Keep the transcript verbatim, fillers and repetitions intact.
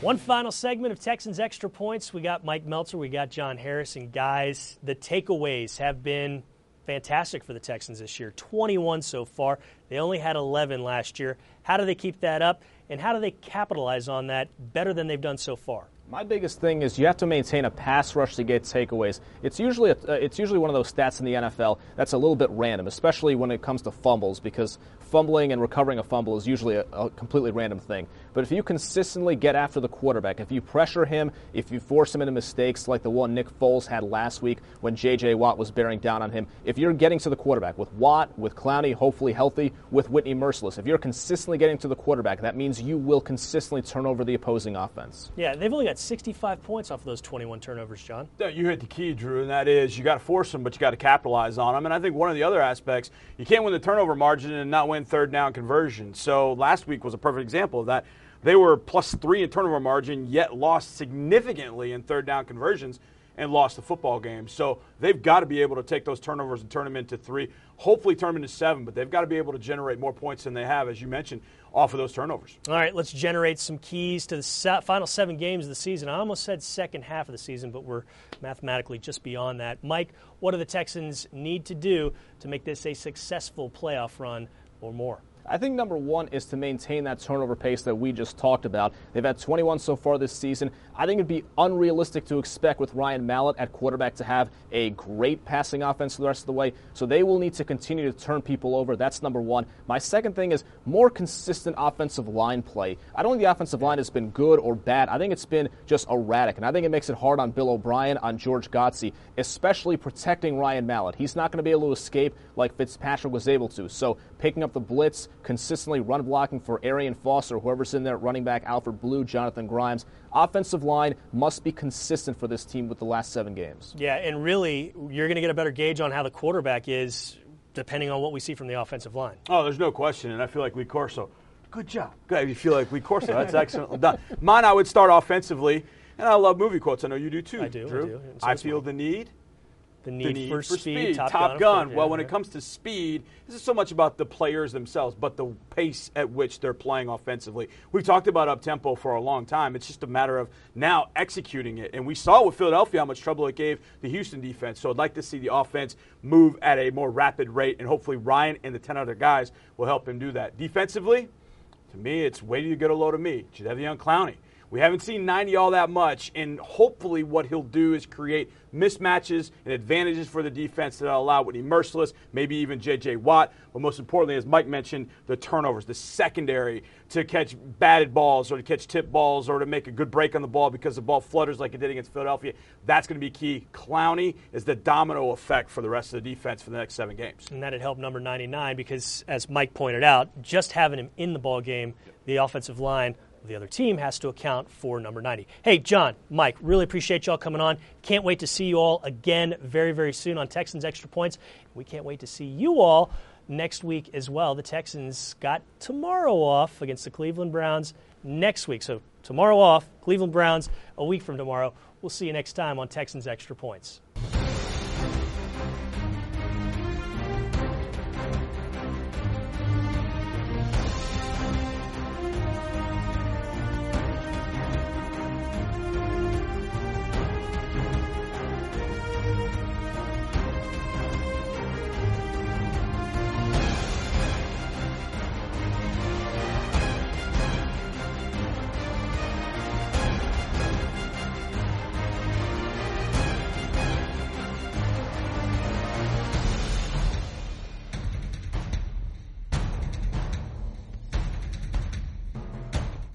One final segment of Texans Extra Points. We got Mike Meltzer, we got John Harris, and guys, the takeaways have been fantastic for the Texans this year. twenty-one so far. They only had eleven last year. How do they keep that up, and how do they capitalize on that better than they've done so far? My biggest thing is you have to maintain a pass rush to get takeaways. It's usually a, uh, it's usually one of those stats in the N F L that's a little bit random, especially when it comes to fumbles, because fumbling and recovering a fumble is usually a, a completely random thing. But if you consistently get after the quarterback, if you pressure him, if you force him into mistakes like the one Nick Foles had last week when J J. Watt was bearing down on him, if you're getting to the quarterback with Watt, with Clowney, hopefully healthy, with Whitney Merciless, if you're consistently getting to the quarterback, that means you will consistently turn over the opposing offense. Yeah, they've only got sixty-five points off of those twenty-one turnovers, John. Yeah, you hit the key, Drew, and that is you got to force them, but you got to capitalize on them. And I think one of the other aspects, you can't win the turnover margin and not win third down conversion. So last week was a perfect example of that. They were plus three in turnover margin, yet lost significantly in third down conversions and lost the football game. So they've got to be able to take those turnovers and turn them into three, hopefully turn them into seven, but they've got to be able to generate more points than they have, as you mentioned, off of those turnovers. All right, let's generate some keys to the se- final seven games of the season. I almost said second half of the season, but we're mathematically just beyond that. Mike, what do the Texans need to do to make this a successful playoff run or more? I think number one is to maintain that turnover pace that we just talked about. They've had twenty-one so far this season. I think it'd be unrealistic to expect with Ryan Mallett at quarterback to have a great passing offense the rest of the way, so they will need to continue to turn people over. That's number one. My second thing is more consistent offensive line play. I don't think the offensive line has been good or bad. I think it's been just erratic, and I think it makes it hard on Bill O'Brien, on George Godsey, especially protecting Ryan Mallett. He's not going to be able to escape like Fitzpatrick was able to, so picking up the blitz, consistently run blocking for Arian Foster, whoever's in there, running back Alfred Blue, Jonathan Grimes. Offensive line must be consistent for this team with the last seven games. Yeah, and really, you're going to get a better gauge on how the quarterback is depending on what we see from the offensive line. Oh, there's no question, and I feel like Lee Corso, good job. Good, you feel like Lee Corso, that's excellent done. Mine, I would start offensively, and I love movie quotes. I know you do too, I do, Drew. I do. So I feel the need. The need, the need for, for speed, speed. Top, Top Gun. Gun. Yeah, well, when yeah. it comes to speed, this is so much about the players themselves, but the pace at which they're playing offensively. We've talked about up-tempo for a long time. It's just a matter of now executing it. And we saw with Philadelphia how much trouble it gave the Houston defense. So I'd like to see the offense move at a more rapid rate, and hopefully Ryan and the ten other guys will help him do that. Defensively, to me, it's way to get a load of me. Jadeveon Clowney. We haven't seen ninety all that much, and hopefully what he'll do is create mismatches and advantages for the defense that allow Whitney Merciless, maybe even J J. Watt, but most importantly, as Mike mentioned, the turnovers, the secondary to catch batted balls or to catch tip balls or to make a good break on the ball because the ball flutters like it did against Philadelphia. That's going to be key. Clowney is the domino effect for the rest of the defense for the next seven games. And that'd help number ninety-nine because, as Mike pointed out, just having him in the ball game, the offensive line, the other team has to account for number ninety. Hey, John, Mike, really appreciate y'all coming on. Can't wait to see you all again very, very soon on Texans Extra Points. We can't wait to see you all next week as well. The Texans got tomorrow off against the Cleveland Browns next week. So tomorrow off, Cleveland Browns a week from tomorrow. We'll see you next time on Texans Extra Points.